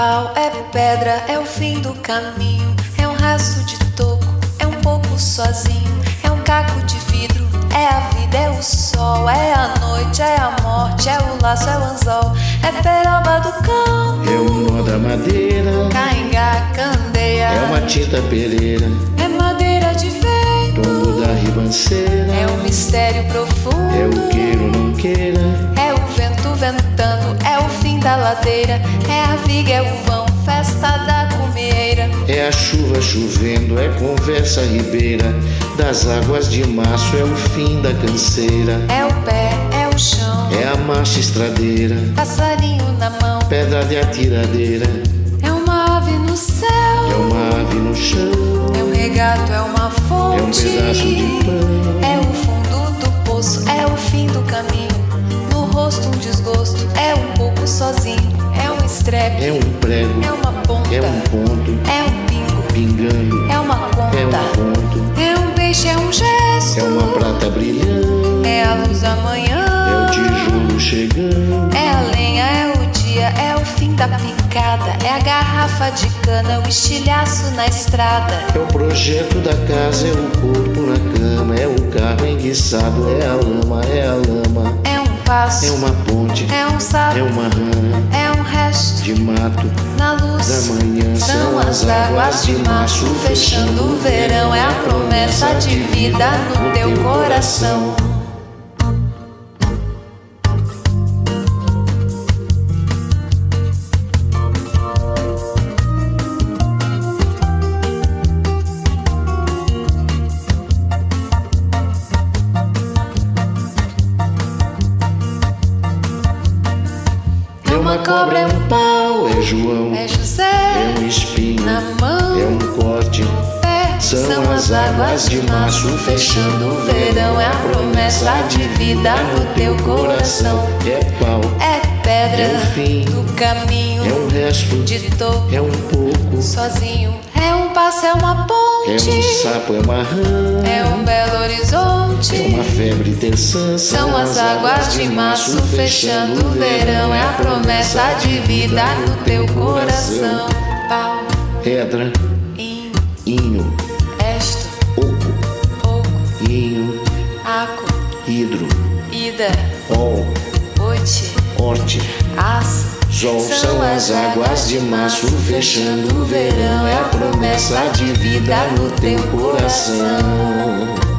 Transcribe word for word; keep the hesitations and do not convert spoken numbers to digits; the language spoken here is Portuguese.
pau, é pedra, é o fim do caminho. É um resto de toco, é um pouco sozinho. É um caco de vidro, é a vida, é o sol. É a noite, é a morte, é o laço, é o anzol. É peroba do campo, é o nó da madeira, caingá, candeia. é uma tinta peleira, é madeira de vento, tombo da ribanceira. É o mistério profundo, é o queira ou não queira, é o vento ventando, é o fim da ladeira. É a viga, é o vão, festa da cumieira. é a chuva chovendo, é conversa ribeira. Das águas de março é o fim da canseira. É o pé, é o chão, é a marcha estradeira, passarinho na mão, pedra de atiradeira. é uma ave no céu, é uma ave no chão, é um regato, é uma fonte, é um pedaço de pão, é o fundo do poço, é o fim do caminho. No rosto um desgosto, é um pouco sozinho. É um estrepe, é um prego, é uma ponta, é um ponto, é um pingo, pingando, é uma conta, é um ponto, é um peixe, é um gesto, é uma prata brilhando, é a luz da manhã, é o tijolo chegando, é a lenha, é o dia, é o fim da picada. É a garrafa de cana, é o estilhaço na estrada. é o projeto da casa, é o corpo na cama, é o carro enguiçado, é a lama, é a lama, É um passo, é uma ponte, é um sapo, é uma rã é um resto de mato na luz da manhã. São as águas de março fechando o verão. É a promessa de vida no teu coração. É uma cobra, é um pau, é João, É José é um espinho, na mão, é um corte. pé. São as águas de março fechando o verão. É a promessa de vida no teu coração. É pau, É pedra é o fim, do caminho, é um resto, de toco, é um pouco, sozinho. É um passo, é uma é ponte, um sapo, é uma rã, é um belo horizonte. é uma febre terçã. São as águas de março fechando o verão. É a promessa de vida no teu coração. Pau, Pedra, in, inho, esto, oco, oco, inho, aco, hidro, ida, ol, oite, horte, aço. sol. São as águas de março fechando o verão. É a promessa de vida no teu coração.